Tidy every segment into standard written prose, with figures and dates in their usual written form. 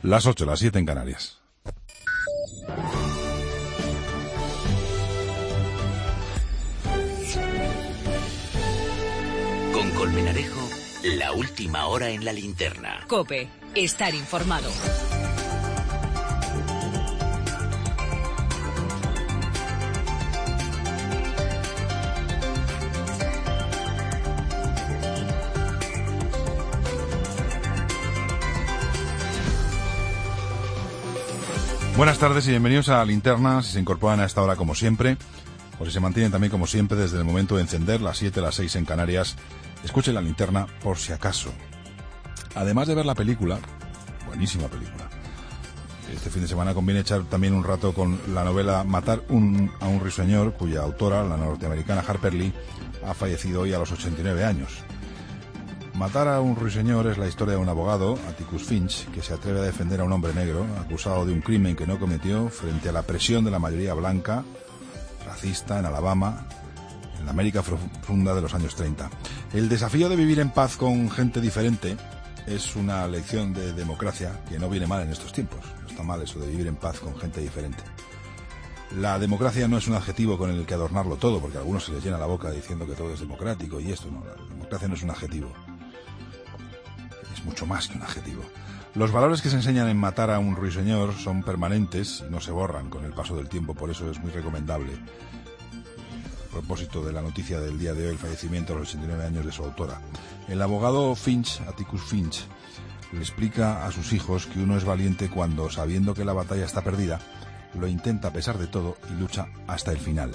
Las 8, las 7 en Canarias. Con Colmenarejo, la última hora en la linterna. COPE, estar informado. Buenas tardes y bienvenidos a la linterna, si se incorporan a esta hora como siempre, o si se mantienen también como siempre desde el momento de encender, las 7, las 6 en Canarias. Escuchen la linterna por si acaso. Además de ver la película, buenísima película, este fin de semana conviene echar también un rato con la novela Matar a un ruiseñor, cuya autora, la norteamericana Harper Lee, ha fallecido hoy a los 89 años. Matar a un ruiseñor es la historia de un abogado, Atticus Finch, que se atreve a defender a un hombre negro acusado de un crimen que no cometió frente a la presión de la mayoría blanca, racista, en Alabama, en la América profunda de los años 30. El desafío de vivir en paz con gente diferente es una lección de democracia que no viene mal en estos tiempos. No está mal eso de vivir en paz con gente diferente. La democracia no es un adjetivo con el que adornarlo todo, porque a algunos se les llena la boca diciendo que todo es democrático y esto no. La democracia no es un adjetivo. Es mucho más que un adjetivo. Los valores que se enseñan en Matar a un ruiseñor son permanentes y no se borran con el paso del tiempo, por eso es muy recomendable. A propósito de la noticia del día de hoy, el fallecimiento a los 89 años de su autora. El abogado Finch, Atticus Finch, le explica a sus hijos que uno es valiente cuando, sabiendo que la batalla está perdida, lo intenta a pesar de todo y lucha hasta el final.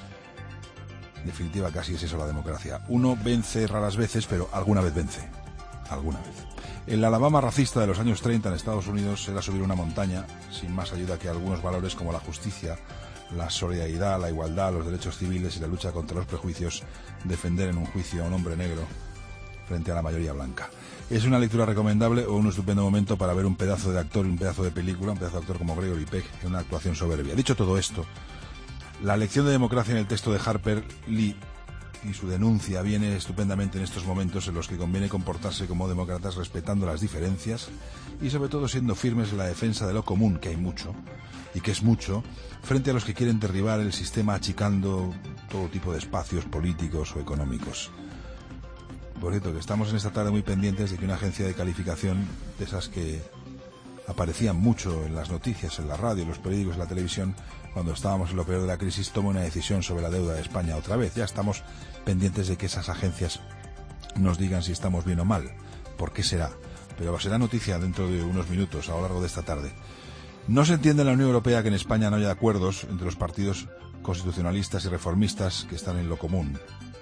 En definitiva, casi es eso la democracia. Uno vence raras veces, pero alguna vez vence. Alguna vez. El Alabama racista de los años 30 en Estados Unidos era subir una montaña sin más ayuda que algunos valores como la justicia, la solidaridad, la igualdad, los derechos civiles y la lucha contra los prejuicios, defender en un juicio a un hombre negro frente a la mayoría blanca. Es una lectura recomendable o un estupendo momento para ver un pedazo de actor, un pedazo de película, un pedazo de actor como Gregory Peck en una actuación soberbia. Dicho todo esto, la lección de democracia en el texto de Harper Lee y su denuncia viene estupendamente en estos momentos en los que conviene comportarse como demócratas respetando las diferencias y sobre todo siendo firmes en la defensa de lo común, que hay mucho, y que es mucho, frente a los que quieren derribar el sistema achicando todo tipo de espacios políticos o económicos. Por cierto, que estamos en esta tarde muy pendientes de que una agencia de calificación, de esas que aparecían mucho en las noticias, en la radio, en los periódicos, en la televisión, cuando estábamos en lo peor de la crisis, toma una decisión sobre la deuda de España otra vez. Ya estamos pendientes de que esas agencias nos digan si estamos bien o mal. ¿Por qué será? Pero será noticia dentro de unos minutos, a lo largo de esta tarde. No se entiende en la Unión Europea que en España no haya acuerdos entre los partidos constitucionalistas y reformistas que están en lo común.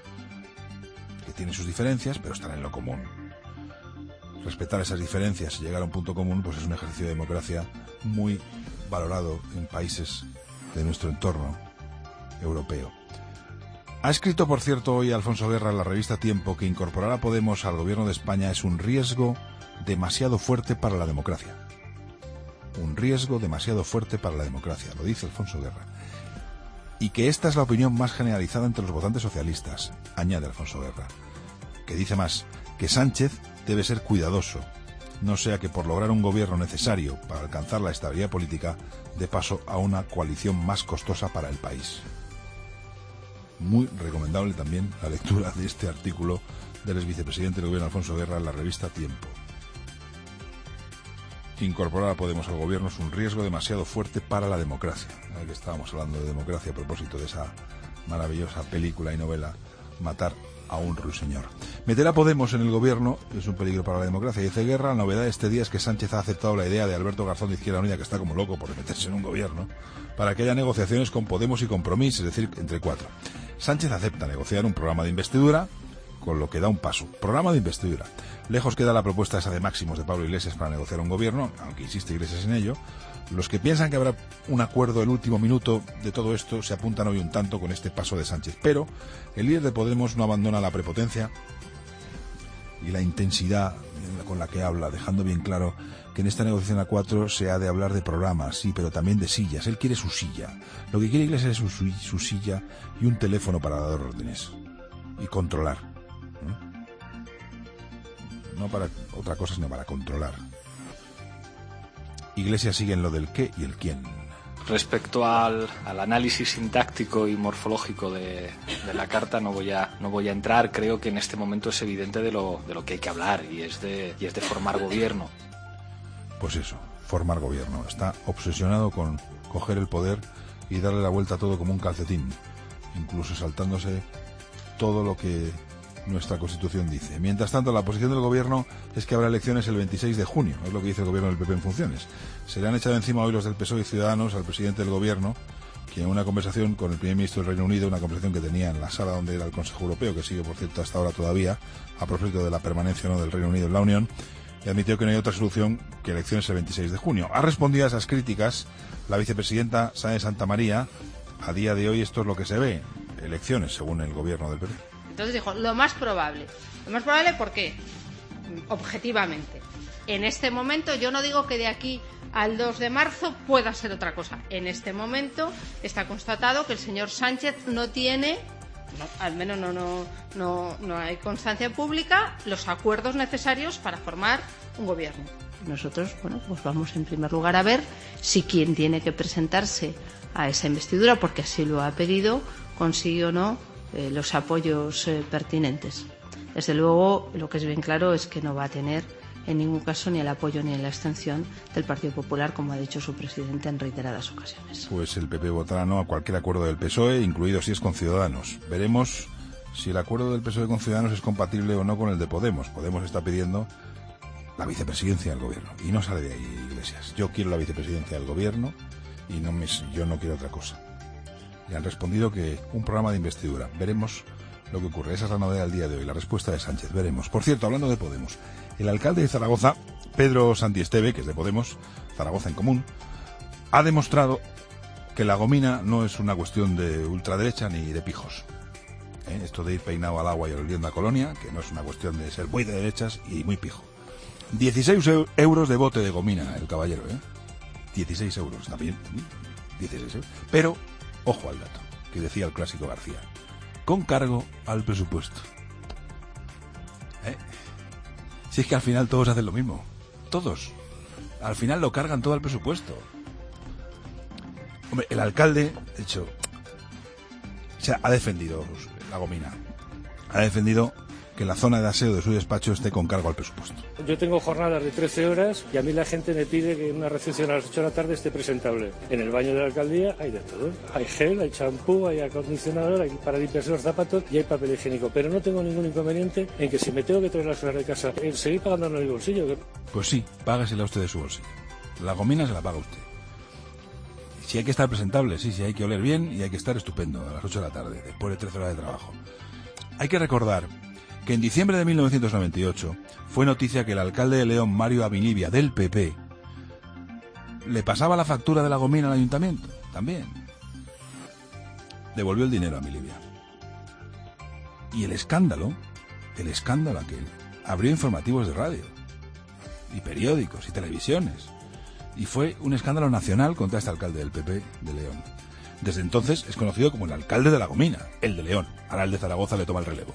Que tienen sus diferencias, pero están en lo común. Respetar esas diferencias y llegar a un punto común, pues es un ejercicio de democracia muy valorado en países de nuestro entorno europeo. Ha escrito, por cierto, hoy Alfonso Guerra en la revista Tiempo que incorporar a Podemos al gobierno de España es un riesgo demasiado fuerte para la democracia. Un riesgo demasiado fuerte para la democracia, lo dice Alfonso Guerra. Y que esta es la opinión más generalizada entre los votantes socialistas, añade Alfonso Guerra, que dice más, que Sánchez debe ser cuidadoso, no sea que por lograr un gobierno necesario para alcanzar la estabilidad política, dé paso a una coalición más costosa para el país. Muy recomendable también la lectura de este artículo del exvicepresidente del gobierno Alfonso Guerra en la revista Tiempo. Incorporar a Podemos al gobierno es un riesgo demasiado fuerte para la democracia. Ahora que estábamos hablando de democracia a propósito de esa maravillosa película y novela Matar a un ruiseñor. Meter a Podemos en el gobierno es un peligro para la democracia. Dice Guerra, la novedad de este día es que Sánchez ha aceptado la idea de Alberto Garzón de Izquierda Unida, que está como loco por meterse en un gobierno, para que haya negociaciones con Podemos y Compromís, es decir, entre cuatro. Sánchez acepta negociar un programa de investidura, con lo que da un paso. Programa de investidura. Lejos queda la propuesta esa de máximos de Pablo Iglesias para negociar un gobierno, aunque insiste Iglesias en ello. Los que piensan que habrá un acuerdo en último minuto de todo esto se apuntan hoy un tanto con este paso de Sánchez. Pero el líder de Podemos no abandona la prepotencia y la intensidad con la que habla, dejando bien claro que en esta negociación a cuatro se ha de hablar de programas, sí, pero también de sillas. Él quiere su silla. Lo que quiere Iglesias es su silla y un teléfono para dar órdenes y controlar. No para otra cosa, sino para controlar. Iglesias sigue en lo del qué y el quién. Respecto al análisis sintáctico y morfológico de la carta no voy a entrar. Creo que en este momento es evidente de lo que hay que hablar y es de formar gobierno. Pues eso, formar gobierno. Está obsesionado con coger el poder y darle la vuelta a todo como un calcetín, incluso saltándose todo lo que nuestra Constitución dice. Mientras tanto, la posición del gobierno es que habrá elecciones el 26 de junio, es lo que dice el gobierno del PP en funciones. Se le han echado encima hoy los del PSOE y Ciudadanos al presidente del gobierno, quien en una conversación con el primer ministro del Reino Unido, una conversación que tenía en la sala donde era el Consejo Europeo, que sigue por cierto hasta ahora todavía, a propósito de la permanencia o no del Reino Unido en la Unión, y admitió que no hay otra solución que elecciones el 26 de junio. Ha respondido a esas críticas la vicepresidenta Sáenz de Santamaría. A día de hoy esto es lo que se ve, elecciones según el gobierno del PP. Entonces dijo, lo más probable, ¿por qué? Objetivamente. En este momento, yo no digo que de aquí al 2 de marzo pueda ser otra cosa. En este momento está constatado que el señor Sánchez no tiene, al menos no hay constancia pública, los acuerdos necesarios para formar un gobierno. Nosotros, pues vamos en primer lugar a ver si quien tiene que presentarse a esa investidura, porque así lo ha pedido, consigue o no los apoyos pertinentes. Desde luego, lo que es bien claro es que no va a tener en ningún caso ni el apoyo ni la abstención del Partido Popular, como ha dicho su presidente en reiteradas ocasiones. Pues el PP votará no a cualquier acuerdo del PSOE, incluido si es con Ciudadanos. Veremos si el acuerdo del PSOE con Ciudadanos es compatible o no con el de Podemos. Podemos está pidiendo la vicepresidencia del gobierno y no sale de ahí, Iglesias. Yo quiero la vicepresidencia del gobierno y yo no quiero otra cosa. Le han respondido que un programa de investidura. Veremos lo que ocurre. Esa es la novedad del día de hoy, la respuesta de Sánchez. Veremos. Por cierto, hablando de Podemos, el alcalde de Zaragoza, Pedro Santiesteve, que es de Podemos, Zaragoza en Común, ha demostrado que la gomina no es una cuestión de ultraderecha ni de pijos. Esto de ir peinado al agua y oliendo a colonia, que no es una cuestión de ser muy de derechas y muy pijo. 16 euros de bote de gomina, el caballero, 16 euros, está bien, 16 euros. Pero, ojo al dato, que decía el clásico García, con cargo al presupuesto. Si es que al final todos hacen lo mismo, todos. Al final lo cargan todo al presupuesto. Hombre, el alcalde, de hecho, ha defendido la gomina. Ha defendido que la zona de aseo de su despacho esté con cargo al presupuesto. Yo tengo jornadas de 13 horas y a mí la gente me pide que en una recepción a las 8 de la tarde esté presentable. En el baño de la alcaldía hay de todo. Hay gel, hay champú, hay acondicionador, hay para limpiarse los zapatos y hay papel higiénico. Pero no tengo ningún inconveniente en que si me tengo que traer las horas de casa, seguir pagando en el bolsillo. Pues sí, págasela usted de su bolsillo. La gomina se la paga usted. Si hay que estar presentable, sí, hay que oler bien y hay que estar estupendo a las 8 de la tarde, después de 13 horas de trabajo. Hay que recordar que en diciembre de 1998 fue noticia que el alcalde de León, Mario Abilibia, del PP, le pasaba la factura de la gomina al ayuntamiento, también. Devolvió el dinero a Abilibia. Y el escándalo aquel, abrió informativos de radio, y periódicos, y televisiones. Y fue un escándalo nacional contra este alcalde del PP de León. Desde entonces es conocido como el alcalde de la gomina, el de León. Ahora el de Zaragoza le toma el relevo.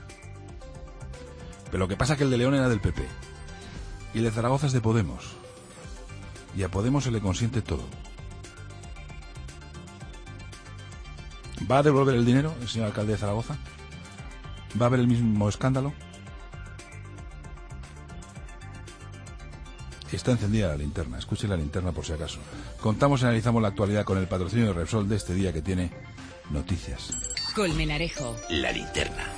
Pero lo que pasa es que el de León era del PP y el de Zaragoza es de Podemos. Y a Podemos se le consiente todo. ¿Va a devolver el dinero el señor alcalde de Zaragoza? ¿Va a haber el mismo escándalo? Está encendida la linterna. Escuche la linterna por si acaso. Contamos y analizamos la actualidad con el patrocinio de Repsol de este día que tiene noticias. Colmenarejo. La linterna.